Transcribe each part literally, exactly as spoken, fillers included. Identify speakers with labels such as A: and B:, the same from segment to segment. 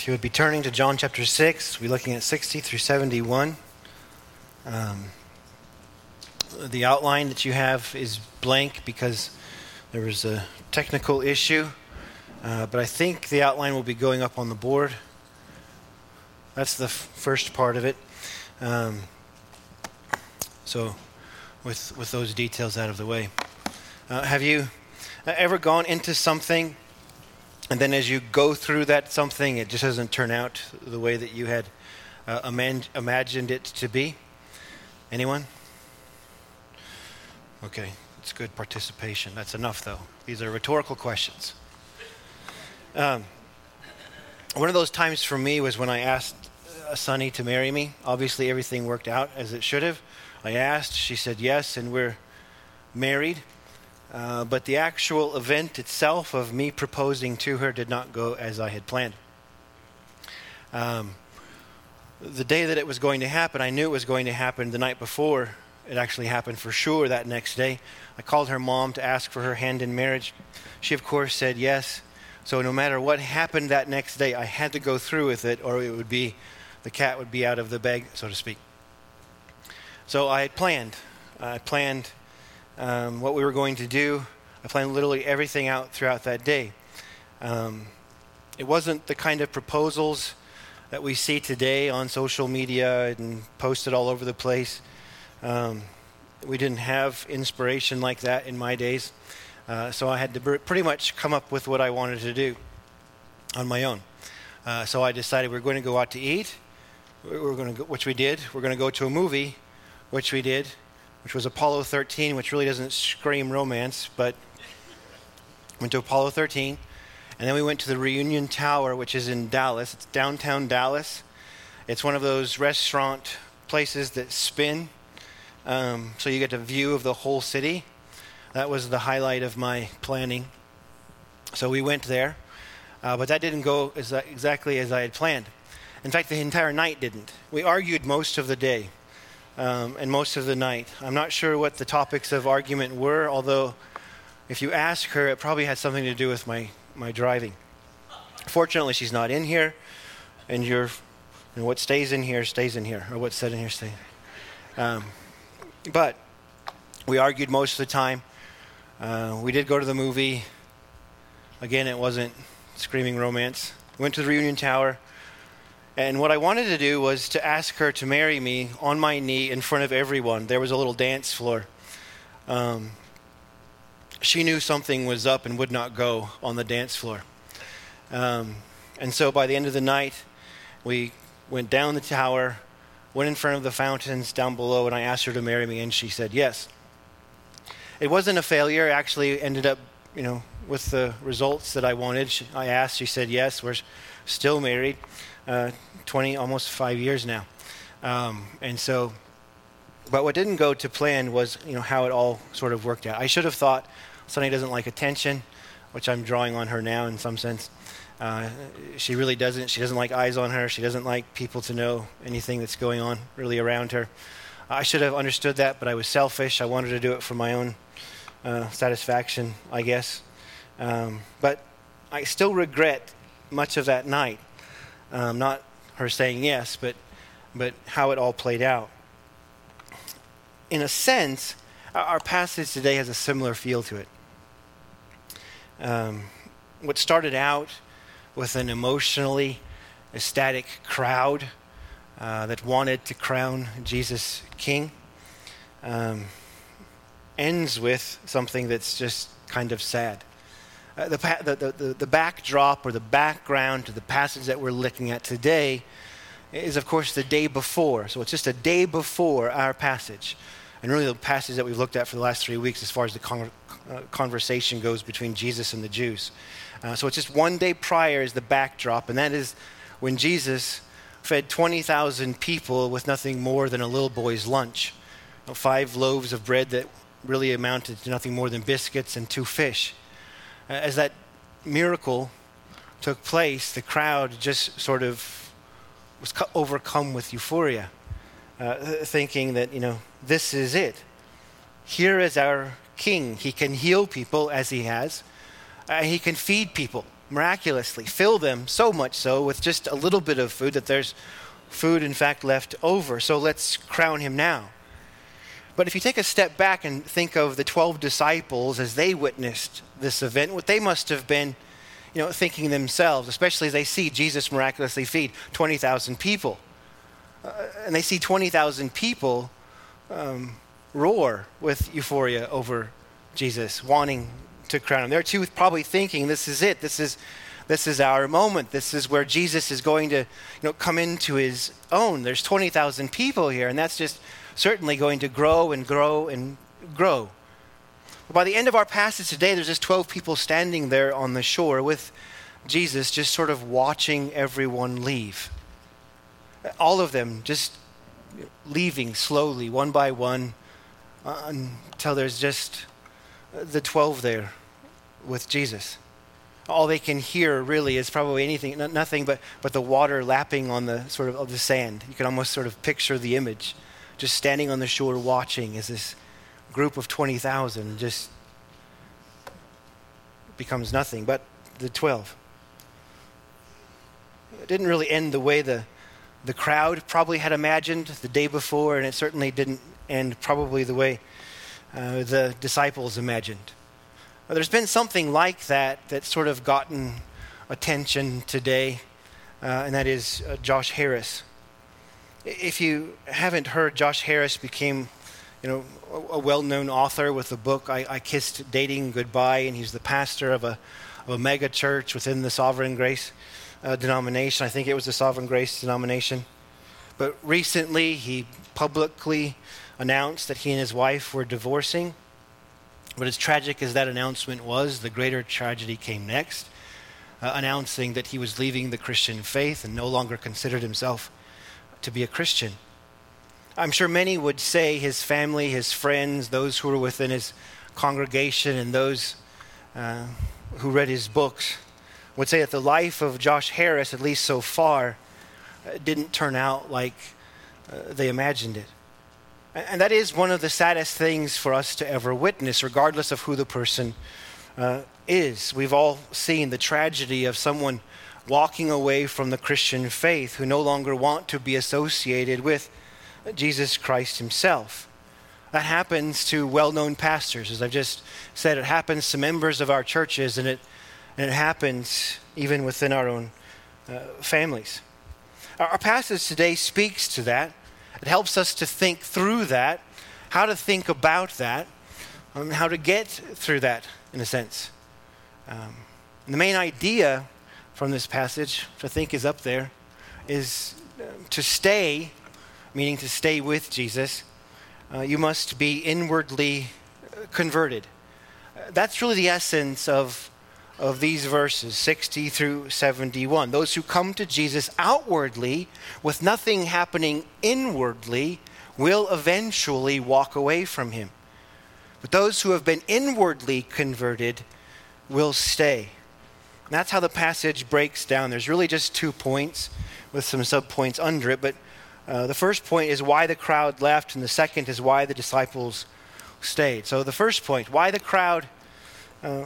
A: you would be turning to John chapter six, we're looking at sixty through seventy-one. Um, the outline that you have is blank because there was a technical issue, uh, but I think the outline will be going up on the board. That's the f- first part of it. Um, so with with those details out of the way. Uh, have you ever gone into something and then as you go through that something, it just doesn't turn out the way that you had uh, iman- imagined it to be? Anyone? Okay, it's good participation. That's enough, though. These are rhetorical questions. Um, one of those times for me was when I asked uh, Sunny to marry me. Obviously, everything worked out as it should have. I asked, she said yes, and we're married. Uh, but the actual event itself of me proposing to her did not go as I had planned. Um, the day that it was going to happen, I knew it was going to happen the night before. It actually happened for sure that next day. I called her mom to ask for her hand in marriage. She, of course, said yes. So no matter what happened that next day, I had to go through with it, or it would be, the cat would be out of the bag, so to speak. So I had planned. I planned Um, what we were going to do. I planned literally everything out throughout that day. Um, it wasn't the kind of proposals that we see today on social media and posted all over the place. Um, we didn't have inspiration like that in my days. Uh, so I had to br- pretty much come up with what I wanted to do on my own. Uh, so I decided we we're going to go out to eat, we were going to go, which we did. We're going to go to a movie, which we did. Which was Apollo thirteen, which really doesn't scream romance, but went to Apollo thirteen. And then we went to the Reunion Tower, which is in Dallas. It's downtown Dallas. It's one of those restaurant places that spin, um, so you get a view of the whole city. That was the highlight of my planning. So we went there, uh, but that didn't go as, exactly as I had planned. In fact, the entire night didn't. We argued most of the day. Um, and most of the night. I'm not sure what the topics of argument were, although if you ask her, it probably had something to do with my, my driving. Fortunately, she's not in here, and you're, and what stays in here stays in here, or what's said in here stays. Um, but we argued most of the time. Uh, we did go to the movie. Again, it wasn't screaming romance. We went to the Reunion Tower. And what I wanted to do was to ask her to marry me on my knee in front of everyone. There was a little dance floor. Um, she knew something was up and would not go on the dance floor. Um, and so by the end of the night, we went down the tower, went in front of the fountains down below, and I asked her to marry me, and she said yes. It wasn't a failure. It actually ended up, you know, with the results that I wanted. She, I asked, she said yes. We're still married. Uh, twenty, almost five years now. Um, and so, but what didn't go to plan was, you know, how it all sort of worked out. I should have thought Sunny doesn't like attention, which I'm drawing on her now in some sense. Uh, she really doesn't. She doesn't like eyes on her. She doesn't like people to know anything that's going on really around her. I should have understood that, but I was selfish. I wanted to do it for my own uh, satisfaction, I guess. Um, but I still regret much of that night. Um, not her saying yes, but but how it all played out. In a sense, our passage today has a similar feel to it. Um, what started out with an emotionally ecstatic crowd uh, that wanted to crown Jesus king um, ends with something that's just kind of sad. Uh, the, the, the, the backdrop or the background to the passage that we're looking at today is, of course, the day before. So it's just a day before our passage. And really the passage that we've looked at for the last three weeks as far as the con- uh, conversation goes between Jesus and the Jews. Uh, so it's just one day prior is the backdrop, and that is when Jesus fed twenty thousand people with nothing more than a little boy's lunch. You know, five loaves of bread that really amounted to nothing more than biscuits and two fish. As that miracle took place, the crowd just sort of was overcome with euphoria, uh, thinking that, you know, this is it. Here is our king. He can heal people as he has. Uh, he can feed people miraculously, fill them so much so with just a little bit of food that there's food in fact left over. So let's crown him now. But if you take a step back and think of the twelve disciples as they witnessed this event, what they must have been, you know, thinking themselves, especially as they see Jesus miraculously feed twenty thousand people. Uh, and they see twenty thousand people um, roar with euphoria over Jesus, wanting to crown him. They're too probably thinking, this is it. This is this is our moment. This is where Jesus is going to, you know, come into his own. There's twenty thousand people here, and that's just certainly going to grow and grow and grow. By the end of our passage today, there's just twelve people standing there on the shore with Jesus, just sort of watching everyone leave. All of them just leaving slowly, one by one, uh, until there's just the twelve there with Jesus. All they can hear really is probably anything, nothing but, but the water lapping on the sort of, of the sand. You can almost sort of picture the image, just standing on the shore watching as this group of twenty thousand just becomes nothing but the twelve. It didn't really end the way the the crowd probably had imagined the day before, and it certainly didn't end probably the way uh, the disciples imagined. Well, there's been something like that that's sort of gotten attention today, uh, and that is uh, Josh Harris. If you haven't heard, Josh Harris became, you know, a, a well-known author with the book I, I Kissed Dating Goodbye, and he's the pastor of a, of a mega church within the Sovereign Grace uh, denomination. I think it was the Sovereign Grace denomination. But recently, he publicly announced that he and his wife were divorcing. But as tragic as that announcement was, the greater tragedy came next, uh, announcing that he was leaving the Christian faith and no longer considered himself to be a Christian. I'm sure many would say his family, his friends, those who were within his congregation, and those uh, who read his books would say that the life of Josh Harris, at least so far, uh, didn't turn out like uh, they imagined it. And that is one of the saddest things for us to ever witness, regardless of who the person uh, is. We've all seen the tragedy of someone walking away from the Christian faith who no longer want to be associated with Jesus Christ himself. That happens to well-known pastors. As I've just said, it happens to members of our churches, and it, and it happens even within our own uh, families. Our, our passage today speaks to that. It helps us to think through that, how to think about that, um, how to get through that, in a sense. Um, and the main idea from this passage, which I think is up there, is uh, to stay, meaning to stay with Jesus, uh, you must be inwardly converted. Uh, that's really the essence of, of these verses, sixty through seventy-one. Those who come to Jesus outwardly, with nothing happening inwardly, will eventually walk away from him. But those who have been inwardly converted will stay. And that's how the passage breaks down. There's really just two points with some subpoints under it. But uh, the first point is why the crowd left, and the second is why the disciples stayed. So the first point, why the crowd uh,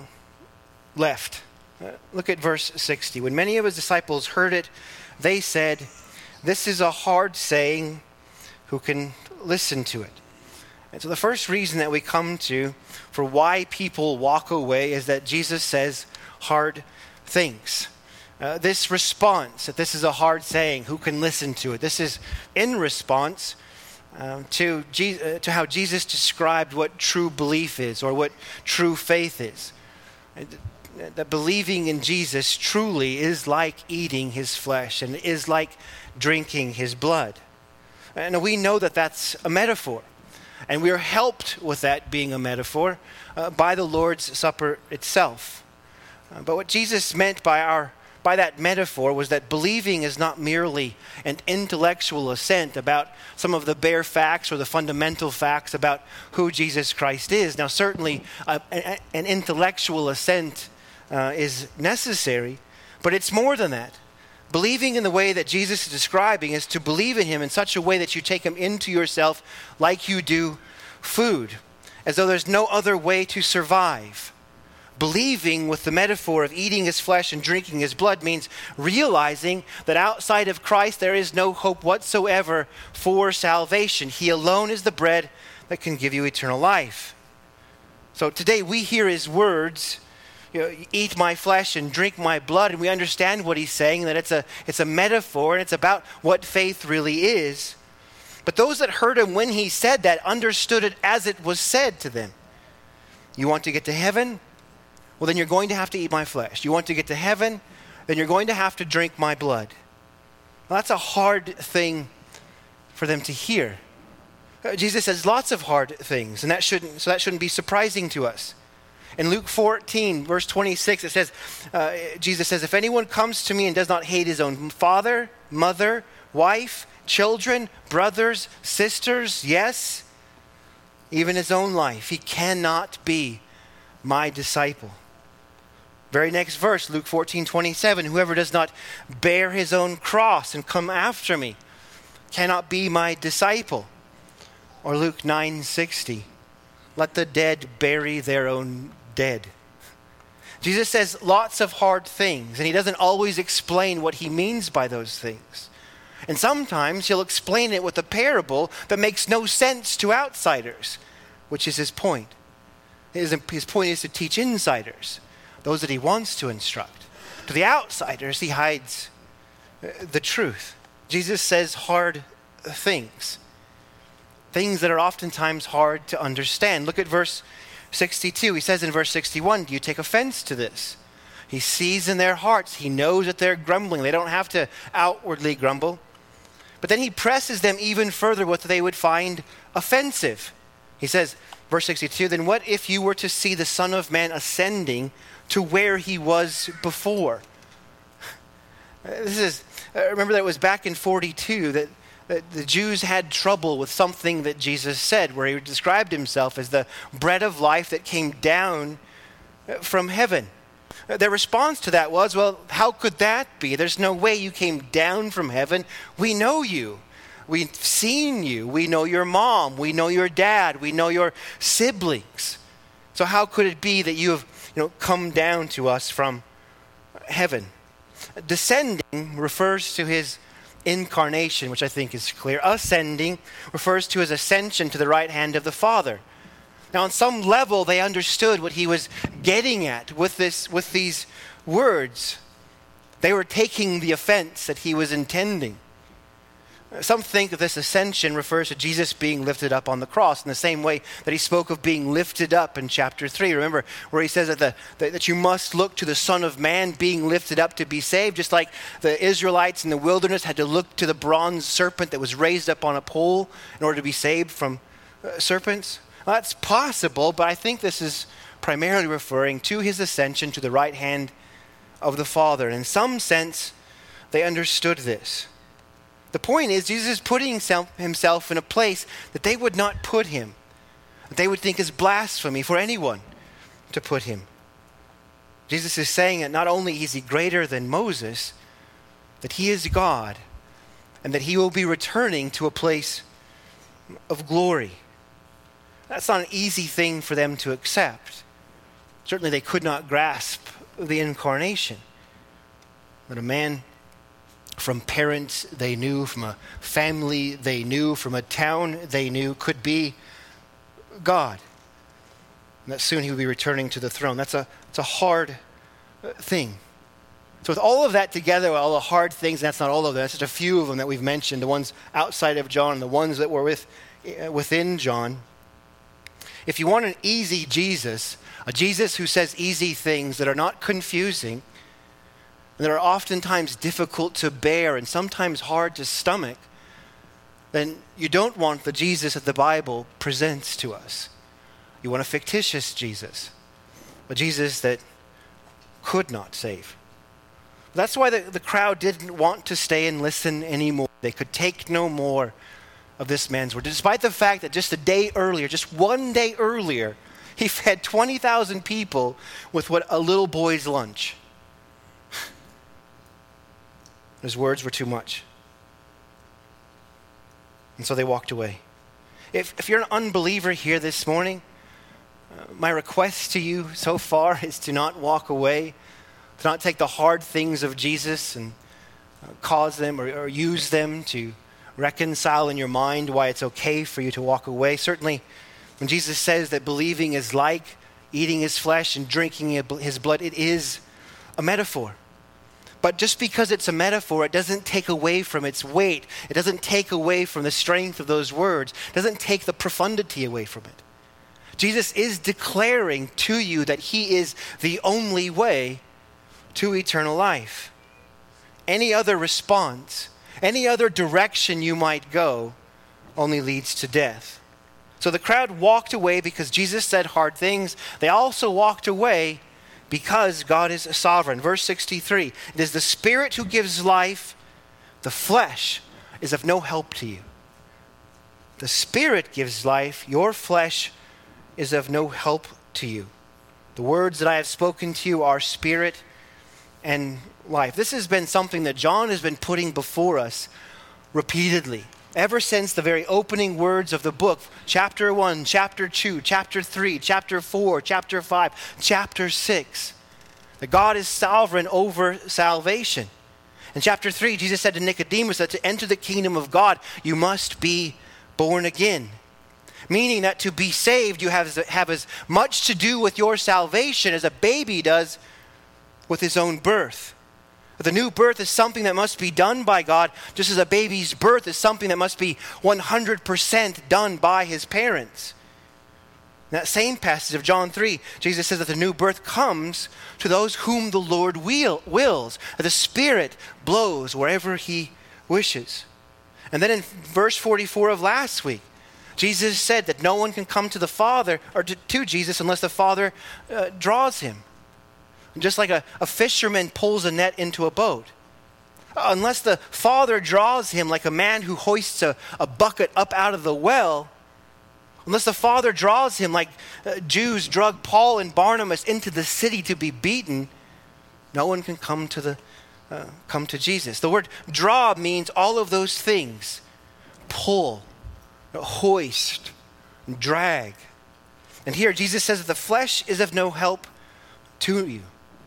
A: left. Uh, look at verse sixty. When many of his disciples heard it, they said, "This is a hard saying. Who can listen to it?" And so the first reason that we come to for why people walk away is that Jesus says hard things. Uh, this response, that this is a hard saying, who can listen to it? This is in response um, to, Je- uh, to how Jesus described what true belief is, or what true faith is. And that believing in Jesus truly is like eating his flesh and is like drinking his blood. And we know that that's a metaphor. And we are helped with that being a metaphor uh, by the Lord's Supper itself. Uh, but what Jesus meant by our by that metaphor was that believing is not merely an intellectual assent about some of the bare facts or the fundamental facts about who Jesus Christ is. Now, certainly uh, an, an intellectual assent uh, is necessary, but it's more than that. Believing in the way that Jesus is describing is to believe in him in such a way that you take him into yourself like you do food, as though there's no other way to survive. Believing with the metaphor of eating his flesh and drinking his blood means realizing that outside of Christ there is no hope whatsoever for salvation. He alone is the bread that can give you eternal life. So today we hear his words, you know, eat my flesh and drink my blood, and we understand what he's saying, that it's a, it's a metaphor and it's about what faith really is. But those that heard him when he said that understood it as it was said to them. You want to get to heaven? Well, then you're going to have to eat my flesh. You want to get to heaven? Then you're going to have to drink my blood. Well, that's a hard thing for them to hear. Uh, Jesus says lots of hard things, and that shouldn't, so that shouldn't be surprising to us. In Luke fourteen, verse twenty-six, it says, uh, Jesus says, if anyone comes to me and does not hate his own father, mother, wife, children, brothers, sisters, yes, even his own life, he cannot be my disciple. Very next verse, Luke fourteen twenty-seven, whoever does not bear his own cross and come after me cannot be my disciple. Or Luke nine sixty, let the dead bury their own dead. Jesus says lots of hard things, and he doesn't always explain what he means by those things. And sometimes he'll explain it with a parable that makes no sense to outsiders, which is his point. His, his point is to teach insiders, those that he wants to instruct. To the outsiders, he hides the truth. Jesus says hard things, things that are oftentimes hard to understand. Look at verse sixty-two. He says in verse sixty-one, do you take offense to this? He sees in their hearts. He knows that they're grumbling. They don't have to outwardly grumble. But then he presses them even further what they would find offensive. He says, verse sixty-two, then what if you were to see the Son of Man ascending to where he was before? This is, remember that it was back in forty-two that, that the Jews had trouble with something that Jesus said, where he described himself as the bread of life that came down from heaven. Their response to that was, well, how could that be? There's no way you came down from heaven. We know you. We've seen you. We know your mom. We know your dad. We know your siblings. So how could it be that you have, you know, come down to us from heaven? Descending refers to his incarnation, which I think is clear. Ascending refers to his ascension to the right hand of the Father. Now, on some level, they understood what he was getting at with this, with these words. They were taking the offense that he was intending. Some think that this ascension refers to Jesus being lifted up on the cross in the same way that he spoke of being lifted up in chapter three. Remember where he says that, the, that, that you must look to the Son of Man being lifted up to be saved, just like the Israelites in the wilderness had to look to the bronze serpent that was raised up on a pole in order to be saved from uh, serpents. Well, that's possible, but I think this is primarily referring to his ascension to the right hand of the Father. And in some sense, they understood this. The point is, Jesus is putting himself in a place that they would not put him, that they would think is blasphemy for anyone to put him. Jesus is saying that not only is he greater than Moses, that he is God, and that he will be returning to a place of glory. That's not an easy thing for them to accept. Certainly they could not grasp the incarnation. That a man from parents they knew, from a family they knew, from a town they knew, could be God. And that soon he would be returning to the throne. That's a, it's a hard thing. So with all of that together, all the hard things, and that's not all of them, that's just a few of them that we've mentioned, the ones outside of John and the ones that were with, uh, within John. If you want an easy Jesus, a Jesus who says easy things that are not confusing, and that are oftentimes difficult to bear and sometimes hard to stomach, then you don't want the Jesus that the Bible presents to us. You want a fictitious Jesus, a Jesus that could not save. That's why the, the crowd didn't want to stay and listen anymore. They could take no more of this man's word, despite the fact that just a day earlier, just one day earlier, he fed twenty thousand people with what a little boy's lunch. His words were too much. And so they walked away. If, if you're an unbeliever here this morning, Uh, my request to you so far is to not walk away, to not take the hard things of Jesus and uh, cause them or, or use them to reconcile in your mind why it's okay for you to walk away. Certainly, when Jesus says that believing is like eating his flesh and drinking his blood, it is a metaphor. But just because it's a metaphor, it doesn't take away from its weight. It doesn't take away from the strength of those words. It doesn't take the profundity away from it. Jesus is declaring to you that he is the only way to eternal life. Any other response, any other direction you might go, only leads to death. So the crowd walked away because Jesus said hard things. They also walked away because God is sovereign. Verse sixty-three, it is the Spirit who gives life. The flesh is of no help to you. The Spirit gives life. Your flesh is of no help to you. The words that I have spoken to you are spirit and life. This has been something that John has been putting before us repeatedly. Ever since the very opening words of the book, chapter one, chapter two, chapter three, chapter four, chapter five, chapter six, that God is sovereign over salvation. In chapter three, Jesus said to Nicodemus that to enter the kingdom of God, you must be born again. Meaning that to be saved, you have, have as much to do with your salvation as a baby does with his own birth. The new birth is something that must be done by God, just as a baby's birth is something that must be one hundred percent done by his parents. In that same passage of John three, Jesus says that the new birth comes to those whom the Lord will, wills, that the Spirit blows wherever he wishes. And then in verse forty-four of last week, Jesus said that no one can come to the Father, or to, to Jesus, unless the Father uh, draws him. Just like a, a fisherman pulls a net into a boat. Unless the Father draws him like a man who hoists a, a bucket up out of the well, unless the Father draws him like uh, Jews drug Paul and Barnabas into the city to be beaten, no one can come to the uh, come to Jesus. The word draw means all of those things. Pull, hoist, drag. And here Jesus says that the flesh is of no help to you.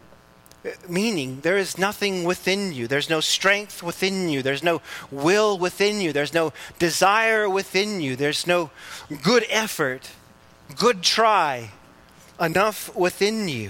A: Meaning there is nothing within you. There's no strength within you. There's no will within you. There's no desire within you. There's no good effort, good try, enough within you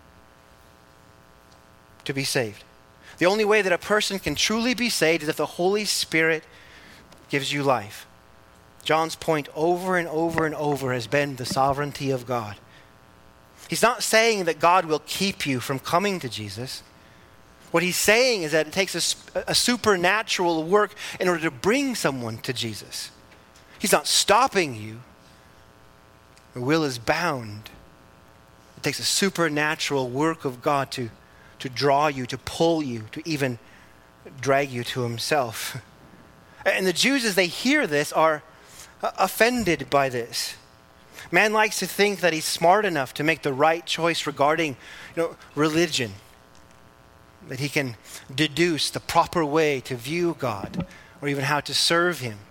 A: to be saved. The only way that a person can truly be saved is if the Holy Spirit gives you life. John's point over and over and over has been the sovereignty of God. He's not saying that God will keep you from coming to Jesus. What he's saying is that it takes a, a supernatural work in order to bring someone to Jesus. He's not stopping you. The will is bound. It takes a supernatural work of God to, to draw you, to pull you, to even drag you to himself. And the Jews, as they hear this, are offended by this. Man likes to think that he's smart enough to make the right choice regarding, you know, religion. That he can deduce the proper way to view God or even how to serve him.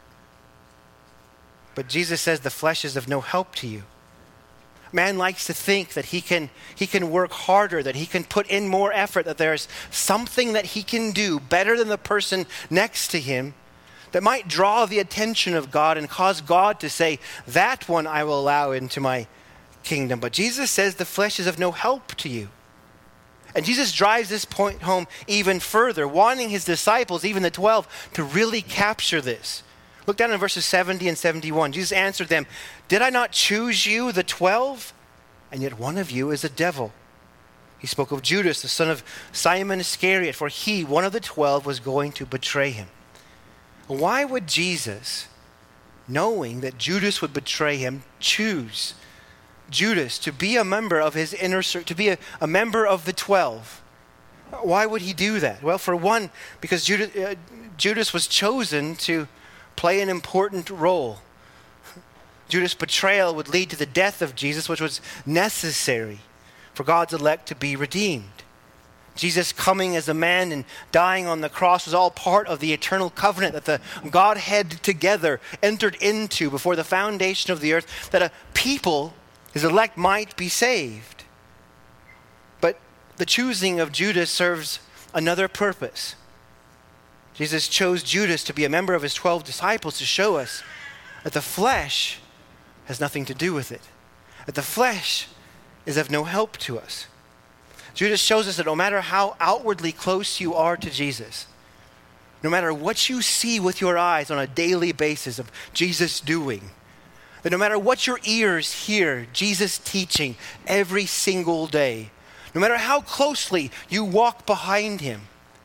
A: But Jesus says the flesh is of no help to you. Man likes to think that he can, he can work harder, that he can put in more effort, that there's something that he can do better than the person next to him that might draw the attention of God and cause God to say, that one I will allow into my kingdom. But Jesus says the flesh is of no help to you. And Jesus drives this point home even further, wanting his disciples, even the twelve, to really capture this. Look down in verses seventy and seventy-one. Jesus answered them, did I not choose you, the twelve? And yet one of you is a devil. He spoke of Judas, the son of Simon Iscariot, for he, one of the twelve, was going to betray him. Why would Jesus, knowing that Judas would betray him, choose Judas to be a member of his inner circle, to be a, a member of the twelve? Why would he do that? Well, for one, because Judas, uh, Judas was chosen to play an important role. Judas' betrayal would lead to the death of Jesus, which was necessary for God's elect to be redeemed. Jesus coming as a man and dying on the cross was all part of the eternal covenant that the Godhead together entered into before the foundation of the earth, that a people, His elect might be saved. But the choosing of Judas serves another purpose. Jesus chose Judas to be a member of his twelve disciples to show us that the flesh has nothing to do with it. That the flesh is of no help to us. Judas shows us that no matter how outwardly close you are to Jesus, no matter what you see with your eyes on a daily basis of Jesus doing, that no matter what your ears hear Jesus teaching every single day, no matter how closely you walk behind him,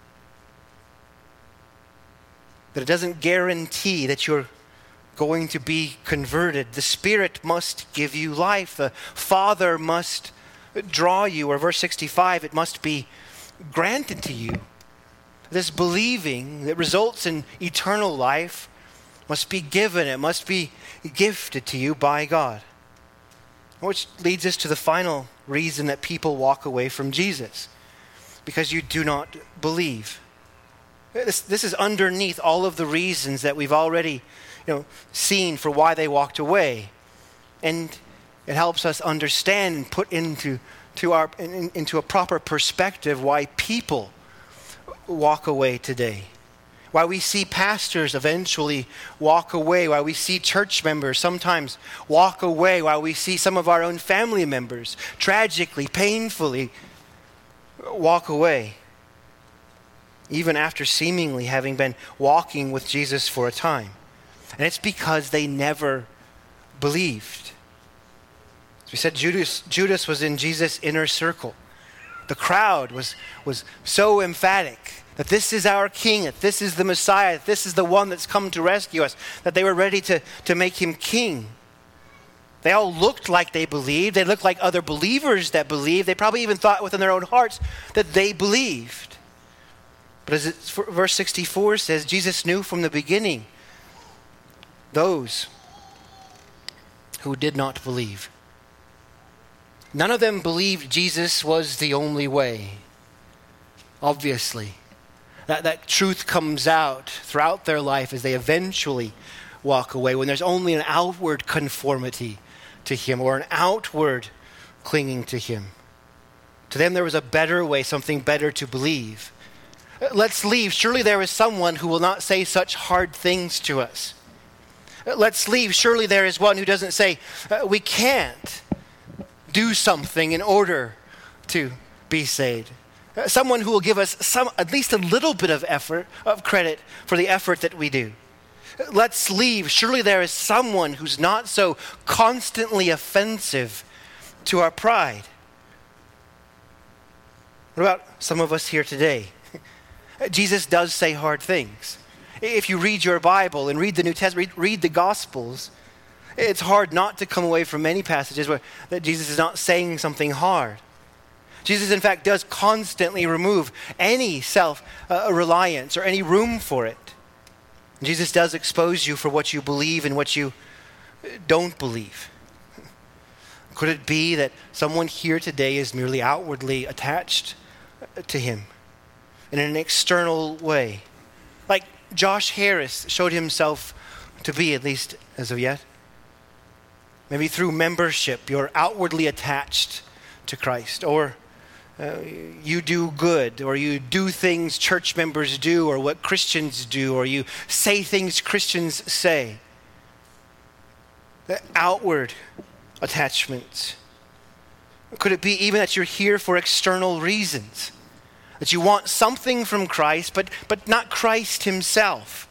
A: that it doesn't guarantee that you're going to be converted. The Spirit must give you life. The Father must draw you, or verse sixty-five, it must be granted to you. This believing that results in eternal life must be given. It must be gifted to you by God. Which leads us to the final reason that people walk away from Jesus. Because you do not believe. This, this is underneath all of the reasons that we've already you know, seen for why they walked away. And it helps us understand and put into, to our, in, into a proper perspective why people walk away today. Why we see pastors eventually walk away. Why we see church members sometimes walk away. Why we see some of our own family members tragically, painfully walk away. Even after seemingly having been walking with Jesus for a time. And it's because they never believed. As we said, Judas, Judas was in Jesus' inner circle. The crowd was, was so emphatic that this is our king, that this is the Messiah, that this is the one that's come to rescue us, that they were ready to, to make him king. They all looked like they believed. They looked like other believers that believed. They probably even thought within their own hearts that they believed. But as it, verse sixty-four says, Jesus knew from the beginning those who did not believe. None of them believed Jesus was the only way. Obviously, that, that truth comes out throughout their life as they eventually walk away, when there's only an outward conformity to him or an outward clinging to him. To them, there was a better way, something better to believe. Let's leave. Surely there is someone who will not say such hard things to us. Let's leave. Surely there is one who doesn't say, uh, we can't do something in order to be saved. Uh, someone who will give us some, at least a little bit of effort, of credit for the effort that we do. Uh, let's leave. Surely there is someone who's not so constantly offensive to our pride. What about some of us here today? Jesus does say hard things. If you read your Bible and read the New Testament, read, read the Gospels, it's hard not to come away from many passages where that Jesus is not saying something hard. Jesus, in fact, does constantly remove any self-reliance uh, or any room for it. Jesus does expose you for what you believe and what you don't believe. Could it be that someone here today is merely outwardly attached to him in an external way? Like Josh Harris showed himself to be, at least as of yet. Maybe through membership, you're outwardly attached to Christ. Or uh, you do good, or you do things church members do, or what Christians do, or you say things Christians say. The outward attachments. Could it be even that you're here for external reasons? That you want something from Christ, but, but not Christ himself?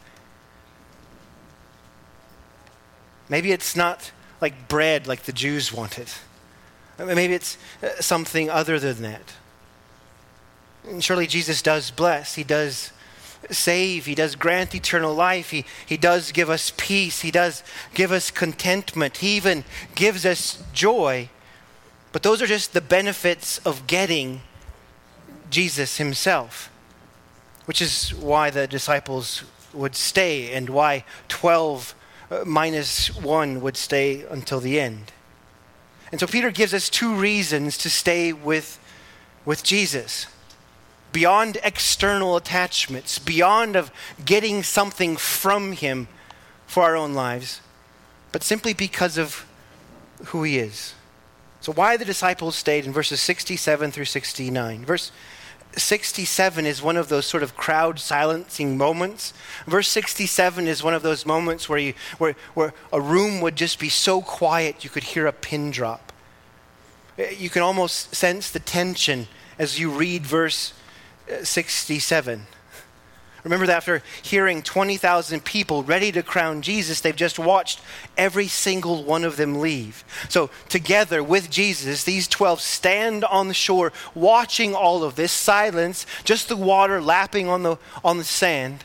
A: Maybe it's not like bread like the Jews wanted. Maybe it's something other than that. And surely Jesus does bless. He does save. He does grant eternal life. He, he does give us peace. He does give us contentment. He even gives us joy. But those are just the benefits of getting Jesus himself, which is why the disciples would stay and why twelve minus one would stay until the end. And so Peter gives us two reasons to stay with, with Jesus. Beyond external attachments, beyond of getting something from him for our own lives, but simply because of who he is. So why the disciples stayed in verses sixty-seven through sixty-nine. Verse sixty-seven is one of those sort of crowd silencing moments. Verse sixty-seven is one of those moments where you where where a room would just be so quiet you could hear a pin drop. You can almost sense the tension as you read verse sixty-seven. Remember that after hearing twenty thousand people ready to crown Jesus, they've just watched every single one of them leave. So together with Jesus, these twelve stand on the shore watching all of this, silence, just the water lapping on the, on the sand.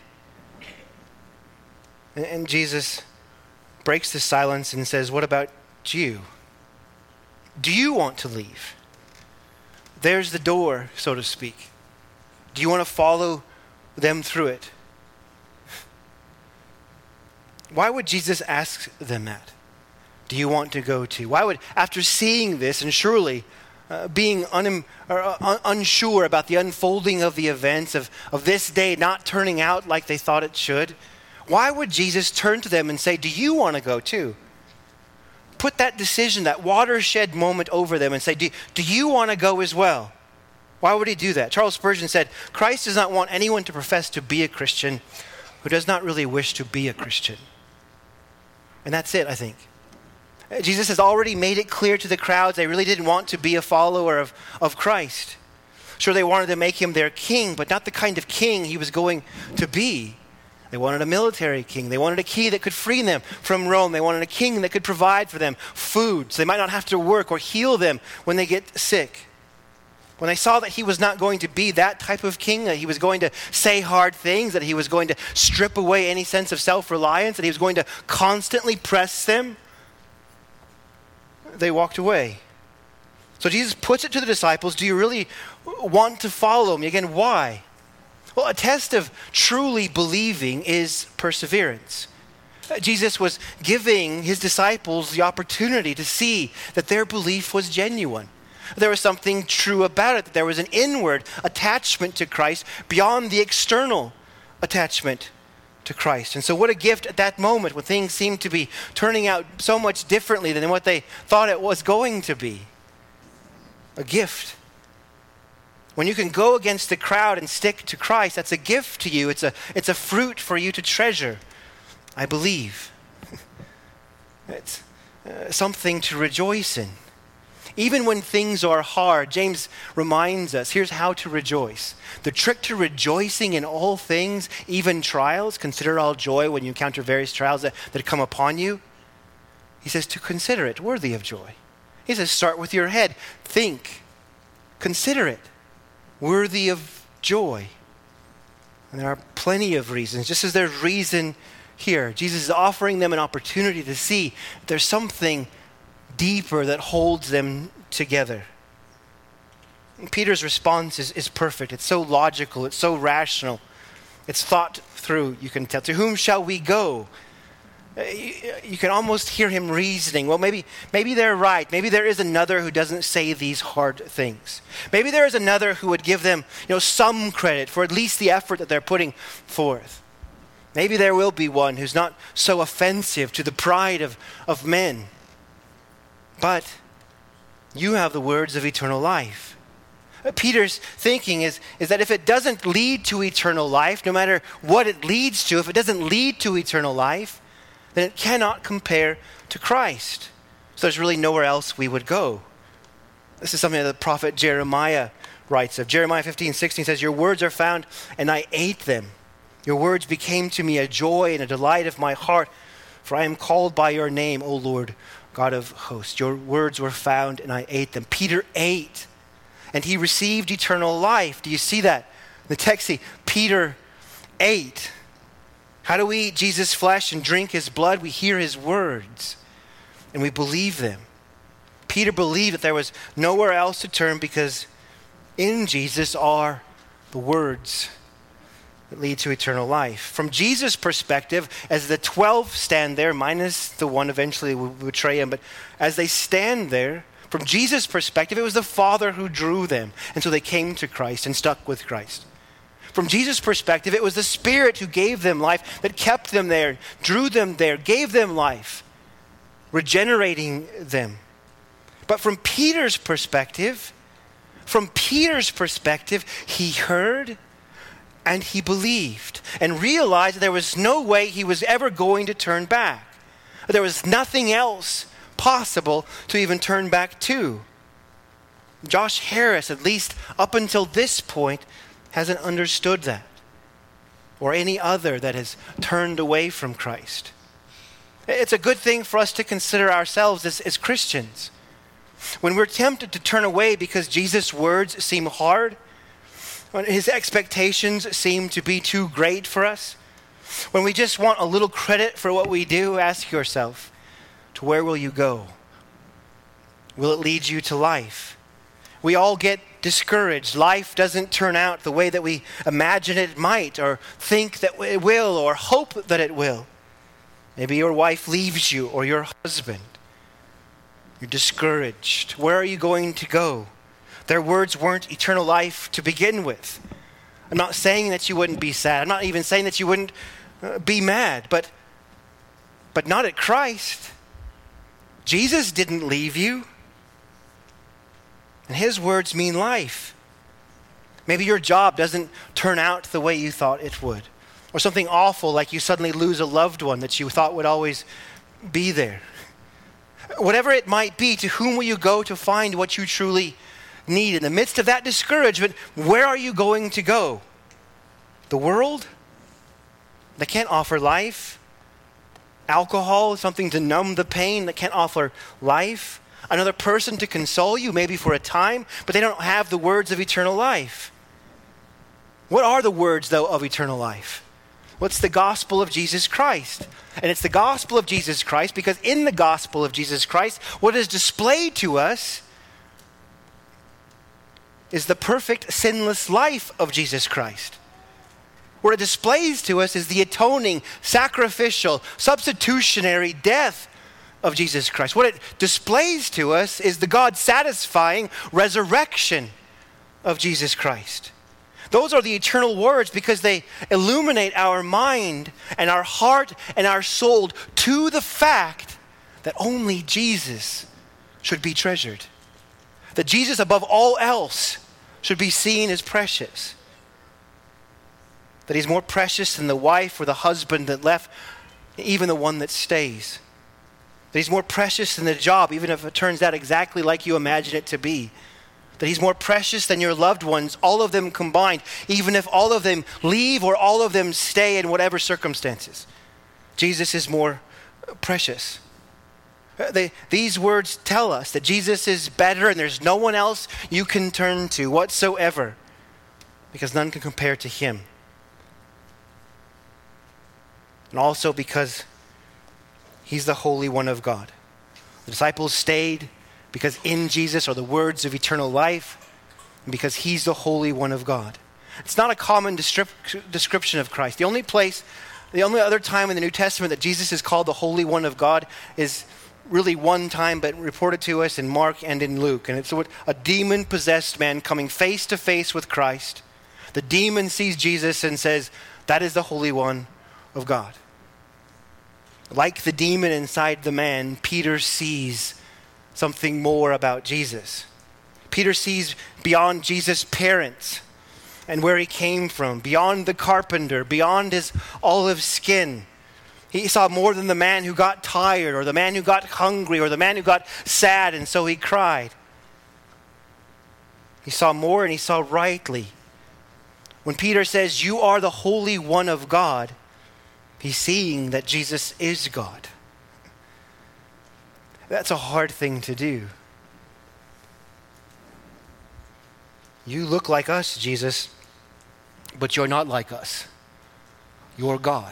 A: And, and Jesus breaks the silence and says, what about you? Do you want to leave? There's the door, so to speak. Do you want to follow them through it? Why would Jesus ask them that? Do you want to go too? Why would, after seeing this and surely uh, being un, or, uh, unsure about the unfolding of the events of, of this day not turning out like they thought it should, why would Jesus turn to them and say, do you want to go too? Put that decision, that watershed moment over them and say, do, do you want to go as well? Why would he do that? Charles Spurgeon said, Christ does not want anyone to profess to be a Christian who does not really wish to be a Christian. And that's it, I think. Jesus has already made it clear to the crowds they really didn't want to be a follower of, of Christ. Sure, they wanted to make him their king, but not the kind of king he was going to be. They wanted a military king. They wanted a king that could free them from Rome. They wanted a king that could provide for them food so they might not have to work or heal them when they get sick. When they saw that he was not going to be that type of king, that he was going to say hard things, that he was going to strip away any sense of self-reliance, that he was going to constantly press them, they walked away. So Jesus puts it to the disciples, do you really want to follow me? Again, why? Well, a test of truly believing is perseverance. Jesus was giving his disciples the opportunity to see that their belief was genuine. There was something true about it, that there was an inward attachment to Christ beyond the external attachment to Christ. And so what a gift at that moment when things seemed to be turning out so much differently than what they thought it was going to be. A gift. When you can go against the crowd and stick to Christ, that's a gift to you. It's a, it's a fruit for you to treasure, I believe. It's uh, something to rejoice in. Even when things are hard, James reminds us, here's how to rejoice. The trick to rejoicing in all things, even trials, consider all joy when you encounter various trials that, that come upon you. He says to consider it worthy of joy. He says start with your head. Think. Consider it worthy of joy. And there are plenty of reasons, just as there's reason here. Jesus is offering them an opportunity to see there's something deeper that holds them together. And Peter's response is, is perfect. It's so logical. It's so rational. It's thought through, you can tell. To whom shall we go? Uh, you, you can almost hear him reasoning. Well, maybe, maybe they're right. Maybe there is another who doesn't say these hard things. Maybe there is another who would give them, you know, some credit for at least the effort that they're putting forth. Maybe there will be one who's not so offensive to the pride of, of men. But you have the words of eternal life. Peter's thinking is, is that if it doesn't lead to eternal life, no matter what it leads to, if it doesn't lead to eternal life, then it cannot compare to Christ. So there's really nowhere else we would go. This is something that the prophet Jeremiah writes of. Jeremiah fifteen sixteen says, your words are found and I ate them. Your words became to me a joy and a delight of my heart, for I am called by your name, O Lord, God of hosts. Your words were found and I ate them. Peter ate and he received eternal life. Do you see that? The text says, Peter ate. How do we eat Jesus' flesh and drink his blood? We hear his words and we believe them. Peter believed that there was nowhere else to turn because in Jesus are the words that lead to eternal life. From Jesus' perspective, as the twelve stand there, minus the one eventually will betray him, but as they stand there, from Jesus' perspective, it was the Father who drew them. And so they came to Christ and stuck with Christ. From Jesus' perspective, it was the Spirit who gave them life, that kept them there, drew them there, gave them life, regenerating them. But from Peter's perspective, from Peter's perspective, he heard and he believed and realized that there was no way he was ever going to turn back. There was nothing else possible to even turn back to. Josh Harris, at least up until this point, hasn't understood that, or any other that has turned away from Christ. It's a good thing for us to consider ourselves as, as Christians. When we're tempted to turn away because Jesus' words seem hard, when his expectations seem to be too great for us, when we just want a little credit for what we do, ask yourself, to where will you go? Will it lead you to life? We all get discouraged. Life doesn't turn out the way that we imagine it might, or think that it will, or hope that it will. Maybe your wife leaves you, or your husband. You're discouraged. Where are you going to go? Their words weren't eternal life to begin with. I'm not saying that you wouldn't be sad. I'm not even saying that you wouldn't uh, be mad, but, but not at Christ. Jesus didn't leave you. And his words mean life. Maybe your job doesn't turn out the way you thought it would. Or something awful like you suddenly lose a loved one that you thought would always be there. Whatever it might be, to whom will you go to find what you truly need? In the midst of that discouragement, where are you going to go? The world? That can't offer life. Alcohol, something to numb the pain that can't offer life. Another person to console you, maybe for a time, but they don't have the words of eternal life. What are the words, though, of eternal life? What's the gospel of Jesus Christ? And it's the gospel of Jesus Christ because in the gospel of Jesus Christ, what is displayed to us is the perfect, sinless life of Jesus Christ. What it displays to us is the atoning, sacrificial, substitutionary death of Jesus Christ. What it displays to us is the God-satisfying resurrection of Jesus Christ. Those are the eternal words because they illuminate our mind and our heart and our soul to the fact that only Jesus should be treasured. That Jesus above all else should be seen as precious. That he's more precious than the wife or the husband that left, even the one that stays. That he's more precious than the job, even if it turns out exactly like you imagine it to be. That he's more precious than your loved ones, all of them combined, even if all of them leave or all of them stay in whatever circumstances. Jesus is more precious. They, these words tell us that Jesus is better and there's no one else you can turn to whatsoever because none can compare to him. And also because he's the Holy One of God. The disciples stayed because in Jesus are the words of eternal life and because he's the Holy One of God. It's not a common description of Christ. The only place, the only other time in the New Testament that Jesus is called the Holy One of God is really one time, but reported to us in Mark and in Luke. And it's a demon-possessed man coming face to face with Christ. The demon sees Jesus and says, that is the Holy One of God. Like the demon inside the man, Peter sees something more about Jesus. Peter sees beyond Jesus' parents and where he came from, beyond the carpenter, beyond his olive skin. He saw more than the man who got tired or the man who got hungry or the man who got sad and so he cried. He saw more and he saw rightly. When Peter says, you are the Holy One of God, he's seeing that Jesus is God. That's a hard thing to do. You look like us, Jesus, but you're not like us. You're God.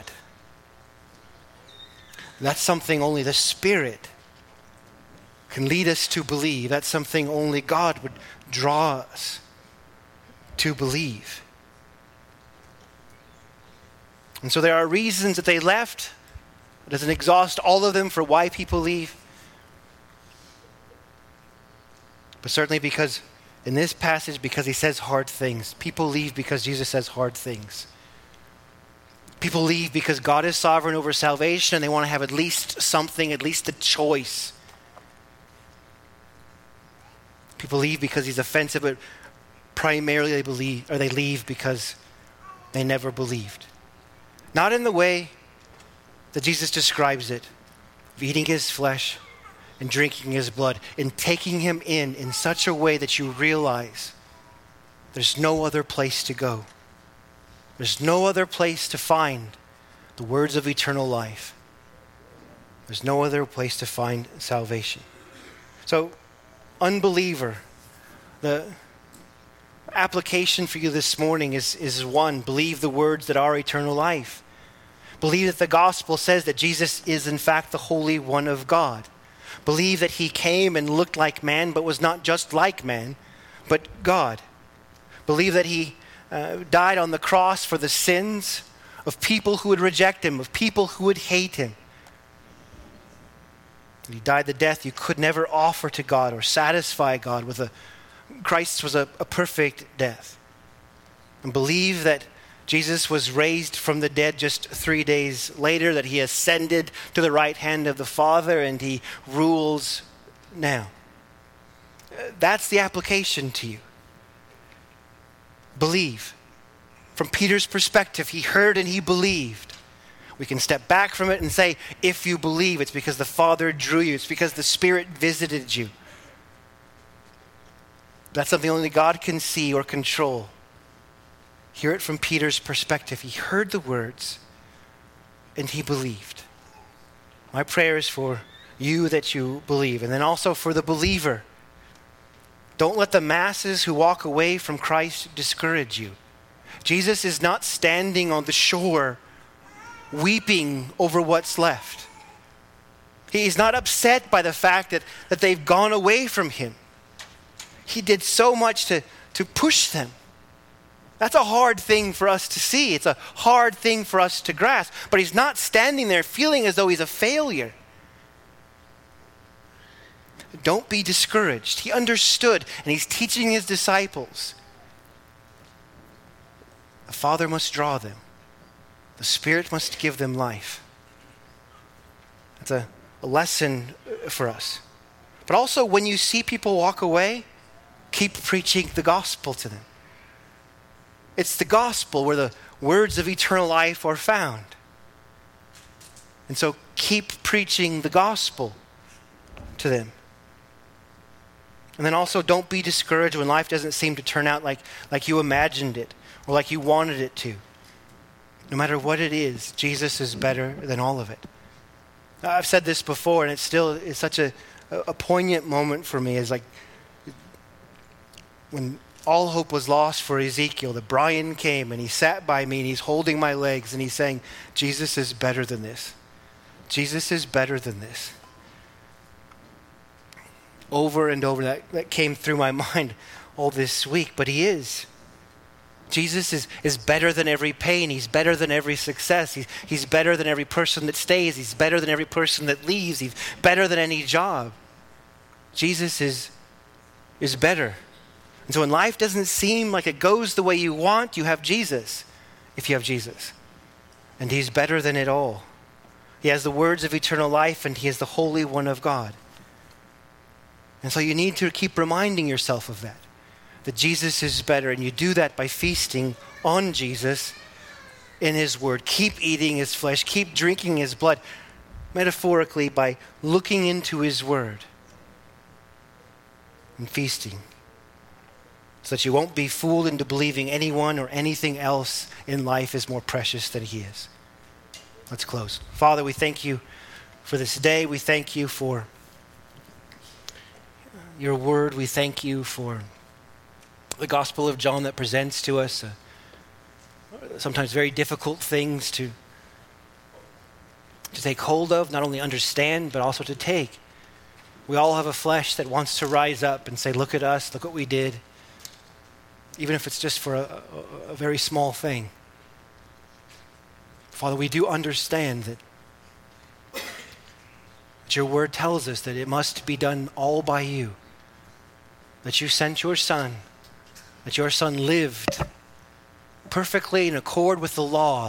A: That's something only the Spirit can lead us to believe. That's something only God would draw us to believe. And so there are reasons that they left. It doesn't exhaust all of them for why people leave. But certainly because in this passage, because he says hard things. People leave because Jesus says hard things. People leave because God is sovereign over salvation and they want to have at least something, at least a choice. People leave because he's offensive, but primarily they believe, or they leave because they never believed. Not in the way that Jesus describes it, of eating his flesh and drinking his blood, and taking him in in such a way that you realize there's no other place to go. There's no other place to find the words of eternal life. There's no other place to find salvation. So, unbeliever, the application for you this morning is, is one, believe the words that are eternal life. Believe that the gospel says that Jesus is in fact the Holy One of God. Believe that he came and looked like man, but was not just like man, but God. Believe that he uh, died on the cross for the sins of people who would reject him, of people who would hate him. He died the death you could never offer to God or satisfy God with. A Christ was a, a perfect death. And believe that Jesus was raised from the dead just three days later, that he ascended to the right hand of the Father and he rules now. That's the application to you. Believe. From Peter's perspective, he heard and he believed. We can step back from it and say, if you believe, it's because the Father drew you. It's because the Spirit visited you. That's something only God can see or control. Hear it from Peter's perspective. He heard the words and he believed. My prayer is for you that you believe, and then also for the believer. Don't let the masses who walk away from Christ discourage you. Jesus is not standing on the shore weeping over what's left. He's not upset by the fact that, that they've gone away from him. He did so much to, to push them. That's a hard thing for us to see. It's a hard thing for us to grasp. But he's not standing there feeling as though he's a failure. Don't be discouraged. He understood, and he's teaching his disciples. The Father must draw them. The Spirit must give them life. It's a, a lesson for us. But also, when you see people walk away, keep preaching the gospel to them. It's the gospel where the words of eternal life are found. And so keep preaching the gospel to them. And then also, don't be discouraged when life doesn't seem to turn out like, like you imagined it or like you wanted it to. No matter what it is, Jesus is better than all of it. I've said this before, and it's still it's such a, a poignant moment for me. Is like when all hope was lost for Ezekiel, that Brian came and he sat by me and he's holding my legs and he's saying, Jesus is better than this. Jesus is better than this. Over and over, that, that came through my mind all this week, but he is. Jesus is, is better than every pain. He's better than every success. He's, he's better than every person that stays. He's better than every person that leaves. He's better than any job. Jesus is, is better. And so when life doesn't seem like it goes the way you want, you have Jesus, if you have Jesus. And he's better than it all. He has the words of eternal life, and he is the Holy One of God. And so you need to keep reminding yourself of that, that Jesus is better. And you do that by feasting on Jesus in his word. Keep eating his flesh. Keep drinking his blood. Metaphorically, by looking into his word and feasting. So that you won't be fooled into believing anyone or anything else in life is more precious than he is. Let's close. Father, we thank you for this day. We thank you for your word. We thank you for the Gospel of John that presents to us uh, sometimes very difficult things to, to take hold of, not only understand, but also to take. We all have a flesh that wants to rise up and say, look at us, look what we did. Even if it's just for a, a, a very small thing. Father, we do understand that, that your word tells us that it must be done all by you. That you sent your son, that your son lived perfectly in accord with the law,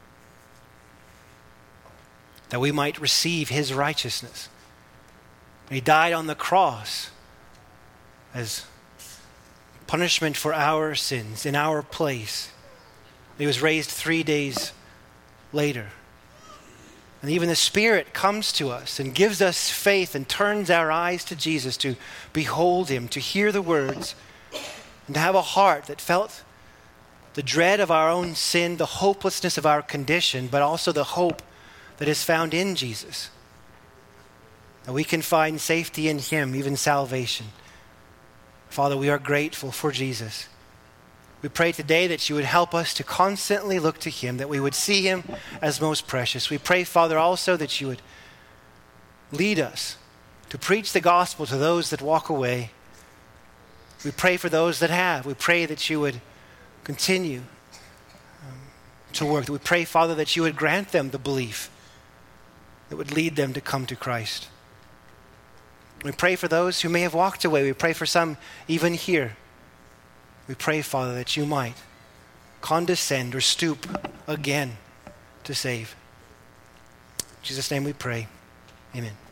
A: that we might receive his righteousness. He died on the cross as punishment for our sins in our place. He was raised three days later. And even the Spirit comes to us and gives us faith and turns our eyes to Jesus to behold him, to hear the words, and to have a heart that felt the dread of our own sin, the hopelessness of our condition, but also the hope that is found in Jesus. That we can find safety in him, even salvation. Father, we are grateful for Jesus. We pray today that you would help us to constantly look to him, that we would see him as most precious. We pray, Father, also that you would lead us to preach the gospel to those that walk away. We pray for those that have. We pray that you would continue um, to work. We pray, Father, that you would grant them the belief that would lead them to come to Christ. We pray for those who may have walked away. We pray for some even here. We pray, Father, that you might condescend or stoop again to save. In Jesus' name we pray. Amen.